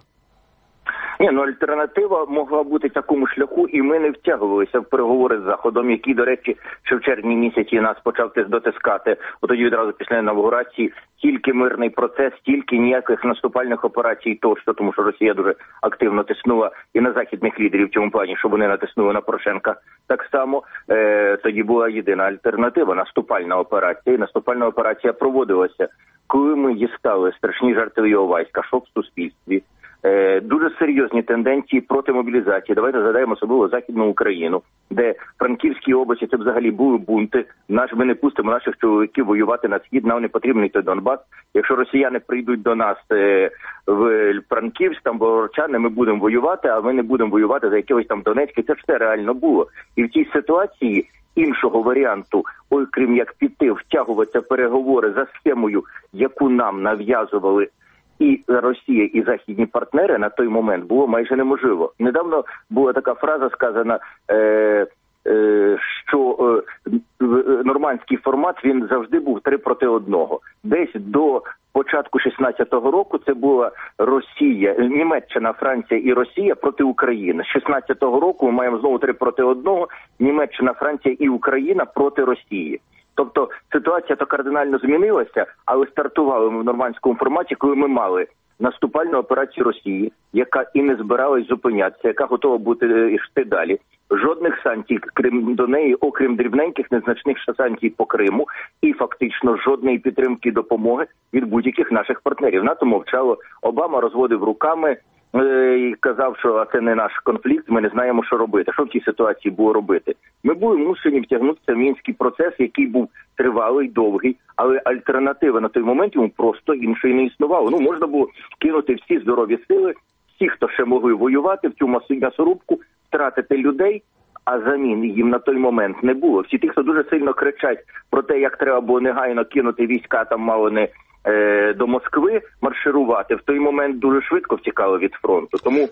Speaker 16: Ні, ну альтернатива могла бути такому шляху, і ми не втягувалися в переговори з Заходом, який, до речі, ще в червні місяці нас почав дотискати, тоді відразу після інавгурації, тільки мирний процес, тільки ніяких наступальних операцій тощо, тому що Росія дуже активно тиснула і на західних лідерів в цьому плані, щоб вони натиснули на Порошенка. Так само е, тоді була єдина альтернатива – наступальна операція. І наступальна операція проводилася, коли ми дістали страшні жертви Іловайська, шок в суспільстві. Е, дуже серйозні тенденції проти мобілізації. Давайте згадаємо особливо Західну Україну, де в Франківській області це взагалі були бунти. Наш, ми не пустимо наших чоловіків воювати на схід, нам не потрібний той Донбас. Якщо росіяни прийдуть до нас е, в Франківськ, там Борочани, ми будемо воювати, а ми не будемо воювати за якогось там Донецьке. Це ж все реально було. І в цій ситуації іншого варіанту, ой, крім як піти, втягуватися в переговори за схемою, яку нам нав'язували і Росія, і західні партнери на той момент, було майже неможливо. Недавно була така фраза сказана, е, е, що е, нормандський формат, він завжди був три проти одного. Десь до початку шістнадцятого року це була Росія, Німеччина, Франція і Росія проти України. З шістнадцятого року ми маємо знову три проти одного, Німеччина, Франція і Україна проти Росії. Тобто ситуація то кардинально змінилася, але стартували ми в нормандському форматі, коли ми мали наступальну операцію Росії, яка і не збиралась зупинятися, яка готова бути йти далі. Жодних санкцій крім до неї, окрім дрібненьких незначних санкцій по Криму, і фактично жодної підтримки і допомоги від будь-яких наших партнерів. НАТО мовчало, Обама розводив руками і казав, що це не наш конфлікт, ми не знаємо, що робити. Що в цій ситуації було робити? Ми були мусені втягнутися в Мінський процес, який був тривалий, довгий, але альтернатива на той момент йому просто іншої не існувало. Ну, можна було кинути всі здорові сили, всі, хто ще могли воювати в цю м'ясорубку, втратити людей, а замін їм на той момент не було. Всі ті, хто дуже сильно кричать про те, як треба було негайно кинути війська, там мало не е, до Москви марширувати, в той момент дуже швидко втікали від фронту. Тому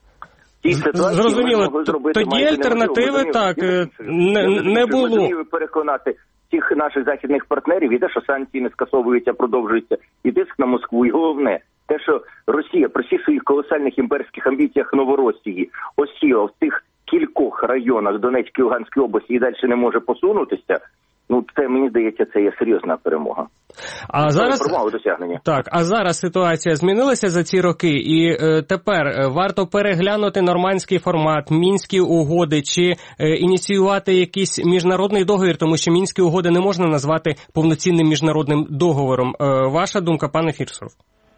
Speaker 16: ті ситуації
Speaker 2: зрозуміло,
Speaker 16: могли зробити
Speaker 2: тоді альтернативи так не, не було.
Speaker 16: Ми переконати всіх наших західних партнерів, і те, що санкції не скасовуються, продовжуються, і тиск на Москву, і головне, те, що Росія при всіх своїх колосальних імперських амбіціях Новоросії осіла в тих кількох районах Донецької і Луганської області і далі не може посунутися, ну, це, мені здається, це є серйозна перемога.
Speaker 2: А зараз,
Speaker 16: перемога досягнення.
Speaker 2: Так, а зараз ситуація змінилася за ці роки, і е, тепер е, варто переглянути нормандський формат, мінські угоди, чи е, ініціювати якийсь міжнародний договір, тому що мінські угоди не можна назвати повноцінним міжнародним договором. Е, ваша думка, пане Фірсов?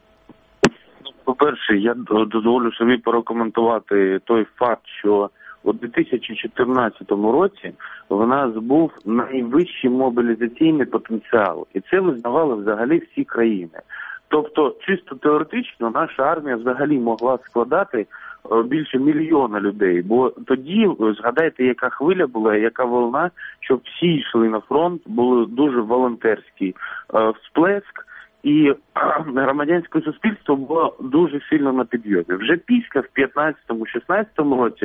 Speaker 17: По-перше, я дозволю собі прокоментувати той факт, що у дві тисячі чотирнадцятому році в нас був найвищий мобілізаційний потенціал, і це визнавали взагалі всі країни. Тобто, чисто теоретично, наша армія взагалі могла складати більше мільйона людей, бо тоді, згадайте, яка хвиля була, яка волна, щоб всі йшли на фронт, був дуже волонтерський всплеск, і громадянське суспільство було дуже сильно на підйомі. Вже після, в п'ятнадцятому-шістнадцятому році,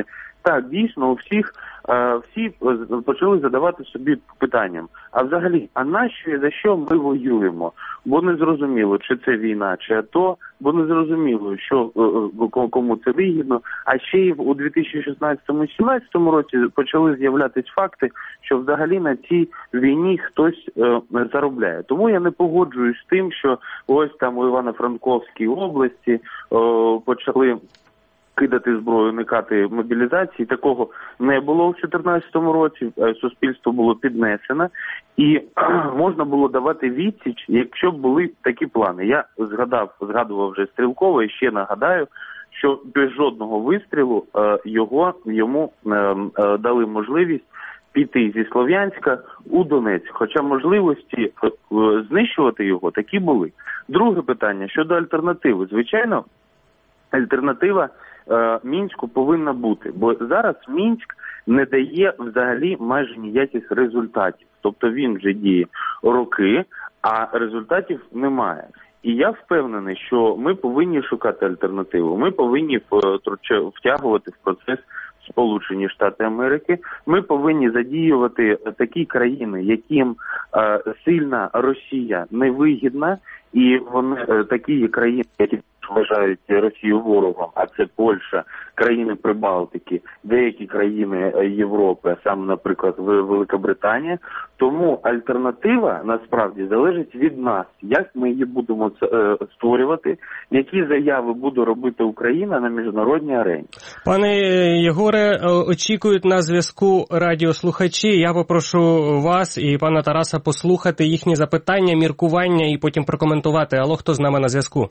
Speaker 17: так, дійсно, у всіх всі почали задавати собі питанням, а взагалі, а нащо і за що ми воюємо? Бо не зрозуміло, чи це війна, чи АТО, бо не зрозуміло, що кому це вигідно. А ще й у дві тисячі шістнадцятому - сімнадцятому році почали з'являтись факти, що взагалі на цій війні хтось е, заробляє. Тому я не погоджуюсь з тим, що ось там у Івано-Франковській області е, почали кидати зброю, уникати мобілізації. Такого не було у дві тисячі чотирнадцятому році, суспільство було піднесено, і можна було давати відсіч, якщо б були такі плани. Я згадав, згадував вже Стрілкова, і ще нагадаю, що без жодного вистрілу його, йому дали можливість піти зі Слов'янська у Донецьк, хоча можливості знищувати його такі були. Друге питання щодо альтернативи. Звичайно, альтернатива Мінську повинна бути, бо зараз Мінськ не дає взагалі майже ніяких результатів. Тобто він вже діє роки, а результатів немає. І я впевнений, що ми повинні шукати альтернативу. Ми повинні втягувати в процес Сполучені Штати Америки. Ми повинні задіювати такі країни, яким е, сильна Росія невигідна, і вони е, такі країни, які вважають Росію ворогом, а це Польща, країни Прибалтики, деякі країни Європи, а саме, наприклад, Велика Британія. Тому альтернатива, насправді, залежить від нас, як ми її будемо створювати, які заяви буде робити Україна на міжнародній арені.
Speaker 2: Пане Єгоре, очікують на зв'язку радіослухачі. Я попрошу вас і пана Тараса послухати їхні запитання, міркування і потім прокоментувати. Алло, хто з нами на зв'язку?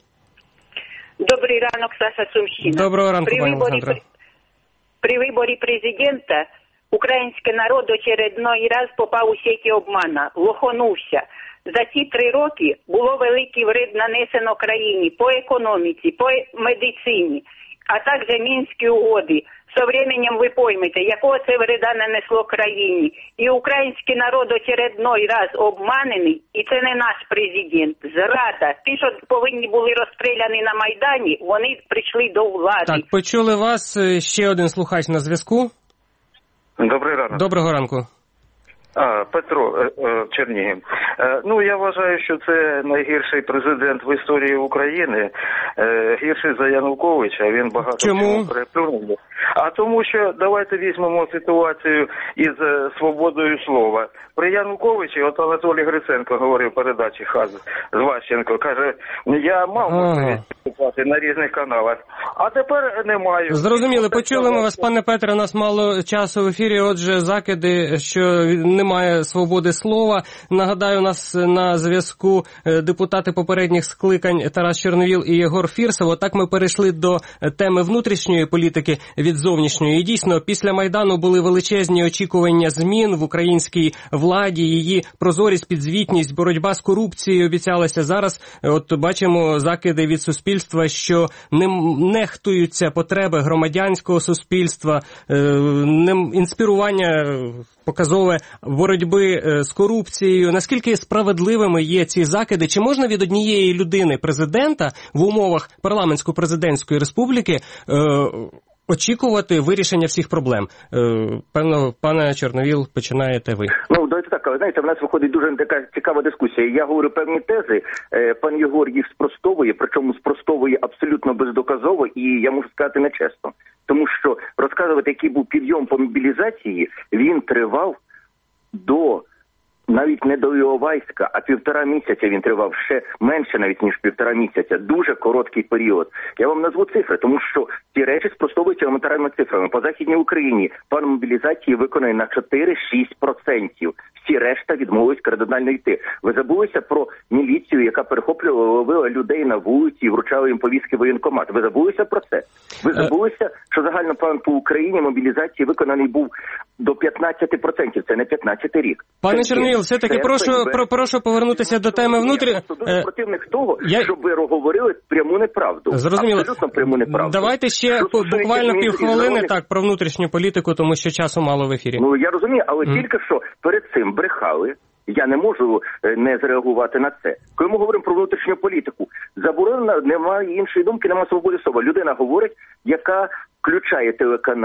Speaker 18: Добрий ранок, Саша Сумщина.
Speaker 2: Доброго ранку,
Speaker 18: при
Speaker 2: пані
Speaker 18: виборі,
Speaker 2: Олександра.
Speaker 18: При, при виборі президента український народ очередной раз попав у сеті обмана, лоханувся. За ці три роки було великий вред нанесено країні по економіці, по медицині, а також Мінські угоди. Со временем ви поймете, якого це вреда нанесло країні. І український народ очередной раз обманений, і це не наш президент. Зрада. Ті, що повинні були розстріляні на Майдані, вони прийшли до влади.
Speaker 2: Так, почули вас. Ще один слухач на зв'язку.
Speaker 19: Добрий ранок.
Speaker 2: Доброго ранку.
Speaker 19: А, Петро, е, е, Чернігів. Е, ну, я вважаю, що це найгірший президент в історії України. Е, гірший за Януковича, він багато чого переплюнув. А тому що, давайте візьмемо ситуацію із е, свободою слова. При Януковичі, от Анатолій Гриценко говорив в передачі «Хаз» з Ващенко, каже, я мав можливість виступати на різних каналах, а тепер не маю.
Speaker 2: Зрозуміли, почули ми вас, пане Петре, у нас мало часу в ефірі, отже, закиди, що немає свободи слова. Нагадаю, у нас на зв'язку депутати попередніх скликань Тарас Чорновіл і Єгор Фірсов. Отак ми перейшли до теми внутрішньої політики від зовнішньої. І дійсно, після Майдану були величезні очікування змін в українській владі, її прозорість, підзвітність, боротьба з корупцією обіцялася. Зараз, от бачимо закиди від суспільства, що не нехтуються потреби громадянського суспільства, інспірування показове боротьби з корупцією. Наскільки справедливими є ці закиди? Чи можна від однієї людини, президента, в умовах парламентсько-президентської республіки е, очікувати вирішення всіх проблем? Е, певно, пане Чорновіл, починаєте ви.
Speaker 16: Ну, давайте так, але знаєте, в нас виходить дуже така цікава дискусія. Я говорю певні тези, е, пан Єгор їх спростовує, причому спростовує абсолютно бездоказово, і я можу сказати нечесно. Тому що розказувати, який був підйом по мобілізації, він тривав до, навіть не до Іловайська, а півтора місяця він тривав, ще менше навіть, ніж півтора місяця. Дуже короткий період. Я вам назву цифри, тому що ці речі спростовуються елементарними цифрами. По Західній Україні план мобілізації виконає на чотири-шість процентів. Всі решта відмовились кардинально йти. Ви забулися про міліцію, яка перехоплювала, ловила людей на вулиці і вручала їм повістки в воєнкомат. Ви забулися про це? Ви забулися, що загальний план по Україні мобілізації виконаний був до п'ятнадцять процентів. Це не п'ятнадцятий рік.
Speaker 2: Пане Чернівіл, все-таки прошу, про, прошу повернутися до теми внутрі...
Speaker 16: Я дуже противник того,
Speaker 2: я...
Speaker 16: щоб ви говорили пряму неправду.
Speaker 2: Зрозуміло.
Speaker 16: Абсолютно пряму неправду.
Speaker 2: Давайте ще по, буквально півхвилини так про внутрішню політику, тому що часу мало в ефірі.
Speaker 16: Ну, я розумію, але
Speaker 2: mm.
Speaker 16: тільки що перед цим брехали. Я не можу не зреагувати на це. Коли ми говоримо про внутрішню політику, заборонено, немає іншої думки, немає свободи слова. Людина говорить, яка включає телеканал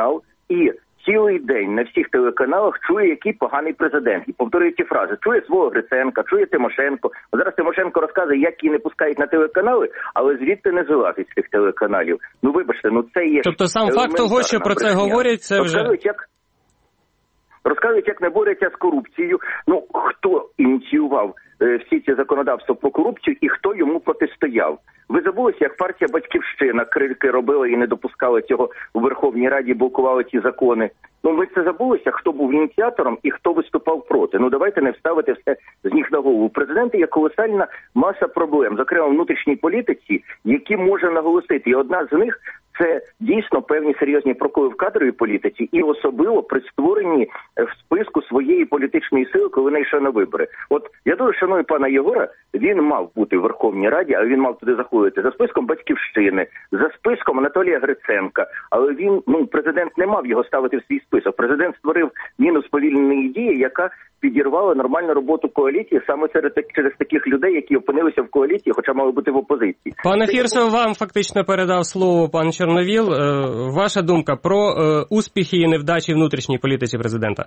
Speaker 16: і цілий день на всіх телеканалах чує, який поганий президент. І повторює ті фрази. Чує свого Гриценка, чує Тимошенко. Зараз Тимошенко розказує, як її не пускають на телеканали, але звідти не вилазить з тих телеканалів. Ну, вибачте, ну це є...
Speaker 2: Тобто сам факт того, що про це говорять, це вже...
Speaker 16: Розказують, як... Розказують, як не борються з корупцією. Ну, хто ініціював е, всі ці законодавства про корупцію і хто йому протистояв? Ви забулися, як партія «Батьківщина» крики робила і не допускала цього у Верховній Раді, блокували ці закони. Ну, ви це забулися, хто був ініціатором і хто виступав проти. Ну, давайте не вставити все з ніг на голову. У президента є колосальна маса проблем, зокрема в внутрішній політиці, які може наголосити. І одна з них – це дійсно певні серйозні проколи в кадровій політиці і особливо при створенні в списку своєї політичної сили, коли не йшов на вибори. От я дуже шаную пана Єгора, він мав бути в Верховній Раді, але він мав туди заходити за списком «Батьківщини», за списком Анатолія Гриценка, але він, ну, президент не мав його ставити в свій список. Президент створив мінус повільної дії, яка підірвала нормальну роботу коаліції саме серед через таких людей, які опинилися в коаліції, хоча мали бути в опозиції.
Speaker 2: Пане Фірсов, вам фактично передав слово пан Чорновіл. Ваша думка про успіхи і невдачі внутрішньої політиці президента?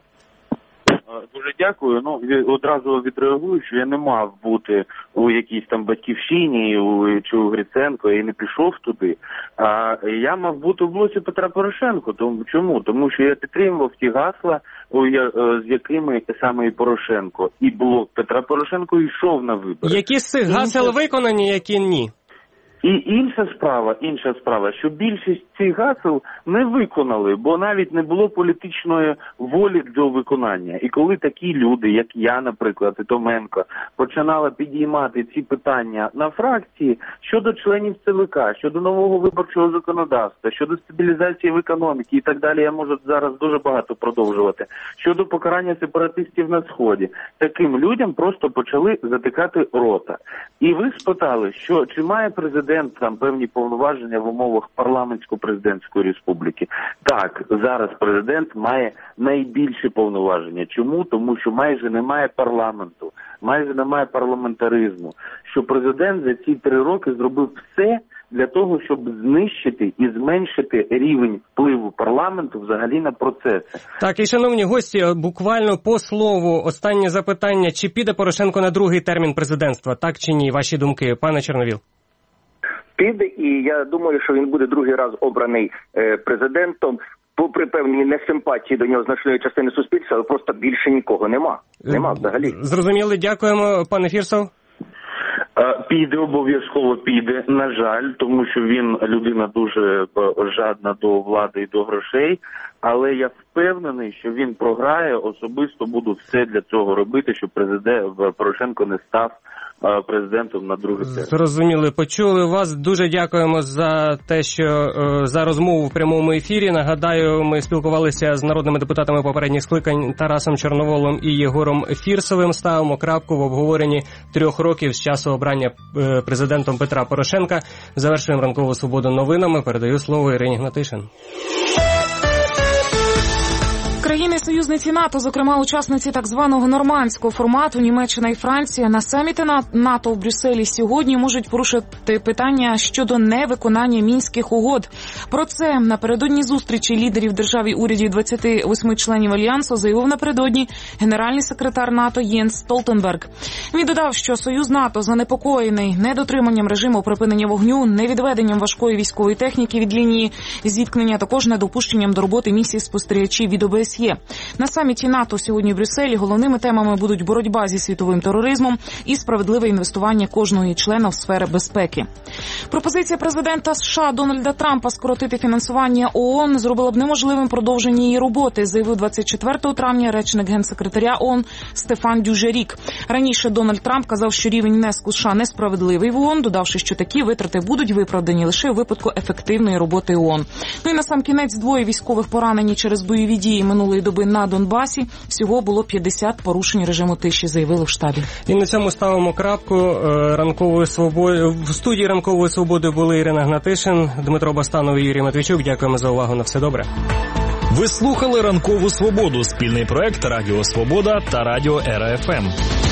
Speaker 17: Дуже дякую. Ну, одразу відреагую, що я не мав бути у якійсь там Батьківщині у, чи у Гриценко і не пішов туди. А я мав бути в блоці Петра Порошенко. Тому чому? Тому що я підтримував ті гасла, у, я, з якими саме і Порошенко, і блок Петра Порошенко йшов на вибори.
Speaker 2: Які з цих гасел виконані, які ні?
Speaker 17: І інша справа, інша справа, що більшість цих гасел не виконали, бо навіть не було політичної волі до виконання. І коли такі люди, як я, наприклад, і Томенко, починали підіймати ці питання на фракції щодо членів ЦВК, щодо нового виборчого законодавства, щодо стабілізації в економіці і так далі, я можу зараз дуже багато продовжувати, щодо покарання сепаратистів на Сході, таким людям просто почали затикати рота. І ви спитали, що чи має президент там певні повноваження в умовах парламентсько-президентської республіки. Так, зараз президент має найбільші повноваження. Чому? Тому що майже немає парламенту, майже немає парламентаризму. Що президент за ці три роки зробив все для того, щоб знищити і зменшити рівень впливу парламенту взагалі на процеси.
Speaker 2: Так, і шановні гості, буквально по слову, останнє запитання. Чи піде Порошенко на другий термін президентства? Так чи ні? Ваші думки, пане Чорновіл?
Speaker 16: Піде, і я думаю, що він буде другий раз обраний е, президентом, попри певні несимпатії до нього значної частини суспільства, але просто більше нікого нема. Нема взагалі.
Speaker 2: Зрозуміли, дякуємо, пане Фірсов.
Speaker 17: Піде, обов'язково піде, на жаль, тому що він людина дуже жадна до влади і до грошей, але я впевнений, що він програє, особисто буду все для цього робити, щоб президент Порошенко не став президентом на другий термін.
Speaker 2: Зрозуміли, почули вас. Дуже дякуємо за те, що за розмову в прямому ефірі. Нагадаю, ми спілкувалися з народними депутатами попередніх скликань Тарасом Чорноволом і Єгором Фірсовим. Ставимо крапку в обговоренні трьох років з часу обрання президентом Петра Порошенка. Завершуємо ранкову свободу новинами. Передаю слово Ірині Гнатишин.
Speaker 6: Країни-союзниці НАТО, зокрема учасниці так званого нормандського формату Німеччина і Франція, на саміті НАТО в Брюсселі сьогодні можуть порушити питання щодо невиконання Мінських угод. Про це напередодні зустрічі лідерів держав і урядів двадцяти восьми членів Альянсу заявив напередодні генеральний секретар НАТО Єнс Столтенберг. Він додав, що Союз НАТО занепокоєний недотриманням режиму припинення вогню, невідведенням важкої військової техніки від лінії зіткнення, також недопущенням до роботи місій спостерігачів від О Б С Є. На саміті НАТО сьогодні в Брюсселі головними темами будуть боротьба зі світовим тероризмом і справедливе інвестування кожного її члена в сфери безпеки. Пропозиція президента США Дональда Трампа скоротити фінансування О О Н зробила б неможливим продовження її роботи, заявив двадцять четвертого травня речник генсекретаря О О Н Стефан Дюжерік. Раніше Дональд Трамп казав, що рівень внеску США несправедливий в О О Н, додавши, що такі витрати будуть виправдані лише у випадку ефективної роботи О О Н. Ну і насамкінець двоє військових поранені через бойові дії минулої доби на Донбасі. Всього було п'ятдесят порушень режиму тиші, заявили в штабі.
Speaker 2: І на цьому ставимо крапку. Ранкової свободи в студії Ранкової свободи були Ірина Гнатишин, Дмитро Бастанов і Юрій Матвійчук. Дякуємо за увагу. На все добре.
Speaker 1: Ви слухали Ранкову свободу, спільний проект Радіо Свобода та Радіо Ера Еф Ем.